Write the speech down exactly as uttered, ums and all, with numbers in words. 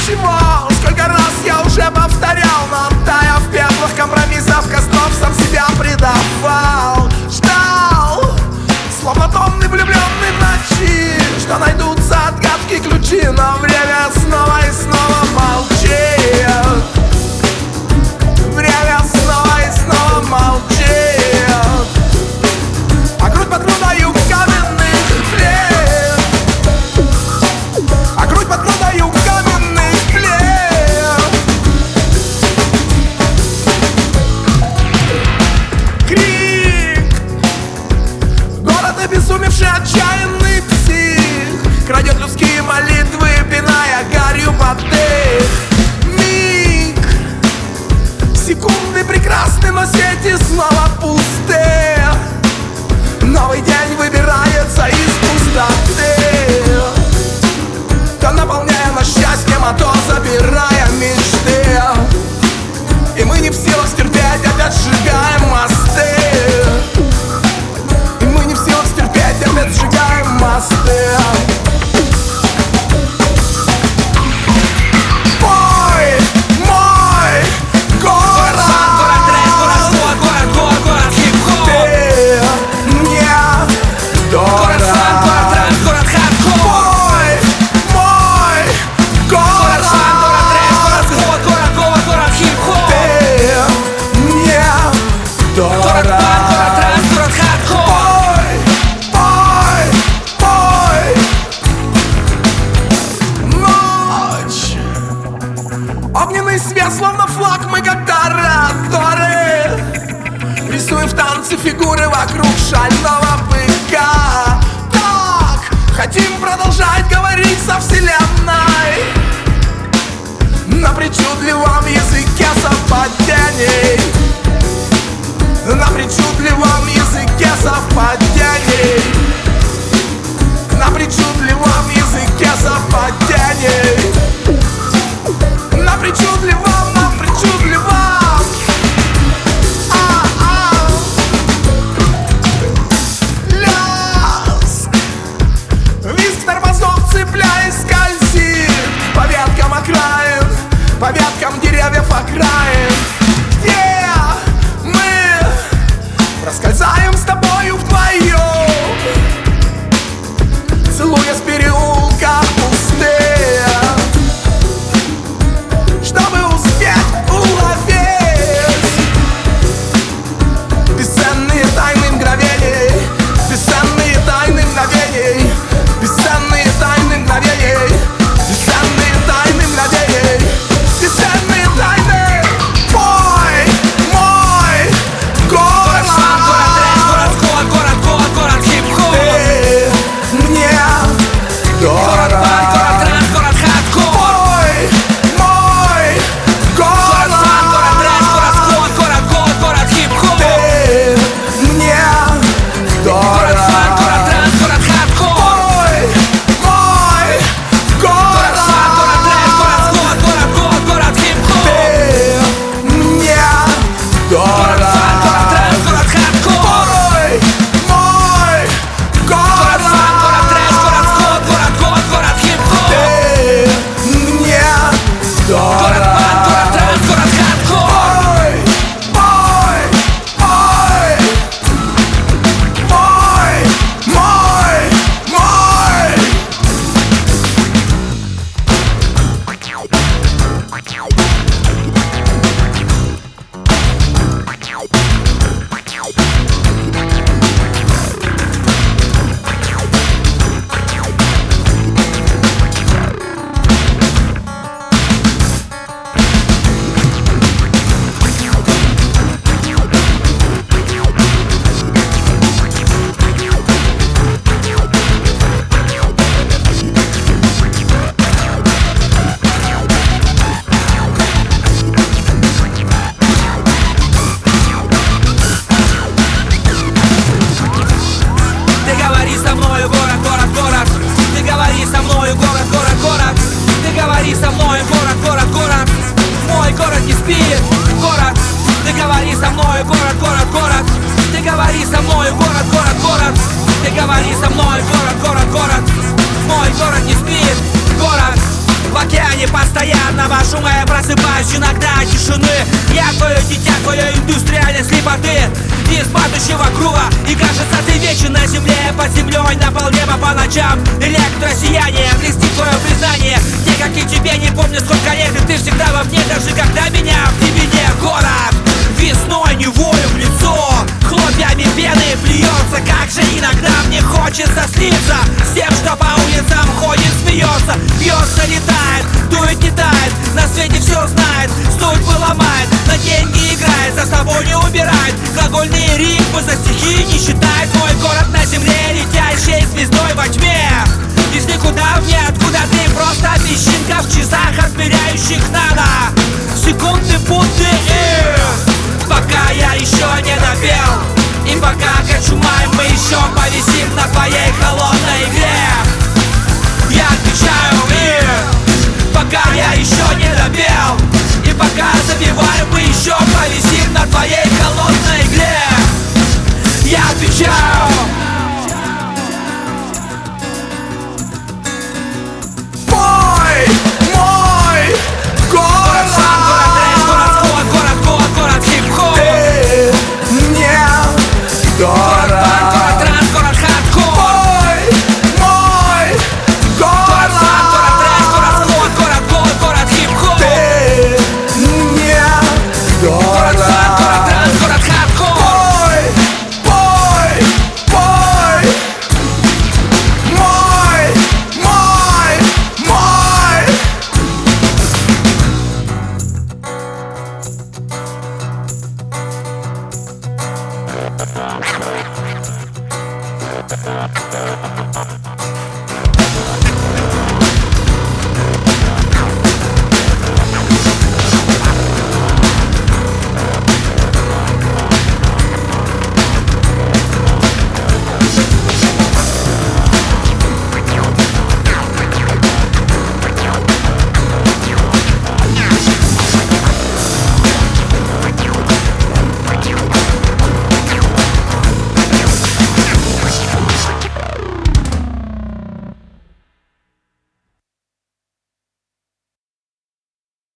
ничего. Сколько раз я уже повторял, но тая в пеплах компромиссов костров, сам себя предавал. Ждал, словно томный влюбленный в ночи, что найдутся отгадки, ключи, но время снова и снова молчит. Время снова и снова молчит. А грудь под грудою каменных плит, а грудь под грудою каменных плит. Крик, город обезумевший, отчаянный псих, крадет людские молитвы, пиная гарью под дых. Миг, секунды прекрасны, но сети снова пусты. Новый день выбирается из пустоты, то наполняя нас счастьем, а то забирая мечты. И мы не в силах стерпеть, опять сжигаем мосты. И мы не в силах стерпеть, опять сжигаем мосты. Огненный свет, словно флаг, мы как тараторы, рисуем в танце фигуры вокруг шального быка. Так, хотим продолжать говорить со вселенной на причудливом языке совпадений, на причудливом языке совпадений, на причудливом языке совпадений, на причудливом, на причудливом. А-а. Лязг, визг тормозов, цепляясь, скользит по веткам окраин, по веткам деревьев окраин. Где мы проскользаем с тобою вдвоем, целуясь в переулках пустых, чтобы успеть уловить бесценные тайны мгновений, бесценные тайны мгновений, бесценные тайны мгновений, бесценные тайны мгновений, бесценные тайны. Мой, мой город, город, город, город, город, город, хип-хоп. ты мне дорог. Город трэш, город хардкор. Мой, мой город, Город трэш, город скот, город год, город хип-хоп. ты мне Город фан, город дорог. трэш, город хардкор. Мой, мой Город фан, город трэш, город город, скот, город год, город хип-хоп. ты мне Город фан, город трэш, дорог. город хардкор. Мой, мой Город фан, город трэш, город скот, город год, город хип-хоп. ты мне Город дорог. фан, город трэш, город хардкор. Мой, мой, мой, мой, мой, мой. Ты говори со мною, город, город, город. Ты говори со мною, город, город, город. Ты говори со мною, город, город, город. Мой город не спит, город. Ты говори со мною, город, город, город. Ты говори со мною, город, город, город. Ты говори со мной, город, город, город. Мой город не спит, город. В океане постоянно постоянного шума я просыпаюсь иногда от тишины. Я твое дитя, твоей индустриальной слепоты, из падающего круга. И кажется, ты вечен на земле, под землей на полнеба по ночам. Электросияние, блестит твое признание. Те, как и тебе, не помню сколько лет, и ты всегда во мне, даже когда меня в тебе не. Город весной неволю в лицо, хлопьями пены плюется. Как же иногда мне хочется слиться с тем, что по улицам ходит, смеется, бьется, летает, дует, не тает, на свете все знает, стоит поломает, на деньги играет, за собой не убирает, глагольные рифмы за стихи не считает. Мой город на земле, летящей звездой во тьме, из никуда в ниоткуда ты просто песчинка в часах, отмеряющих нано секунды, будто и пока я еще не допел, и пока кочумаем, мы еще повисим на твоей холодной игре. Я отвечаю, и пока я еще не допел, и пока забиваем, мы еще повисим на твоей холодной игре. Я отвечаю.